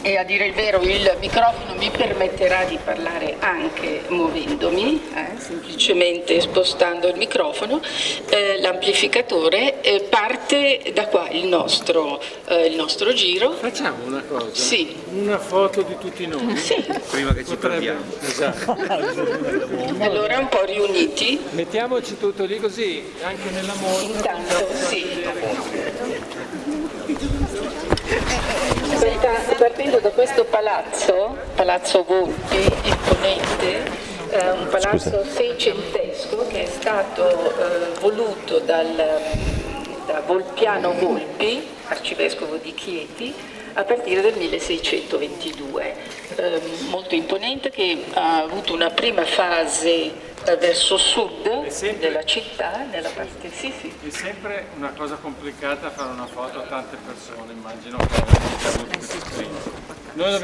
E a dire il vero il microfono mi permetterà di parlare anche muovendomi, semplicemente spostando il microfono. L'amplificatore parte da qua il nostro giro. Facciamo una cosa? Sì. Una foto di tutti noi? Sì. Prima che ci perdiamo. Esatto. Allora un po' riuniti. Mettiamoci tutto lì così, anche nella moto. Intanto, sì. Partendo da questo Palazzo Volpi, imponente, un palazzo seicentesco che è stato voluto da Volpiano Volpi, arcivescovo di Chieti, a partire del 1622. Molto imponente, che ha avuto una prima fase verso sud della città, nella parte sì. È sempre una cosa complicata fare una foto a tante persone, immagino che avete avuto questi sprint.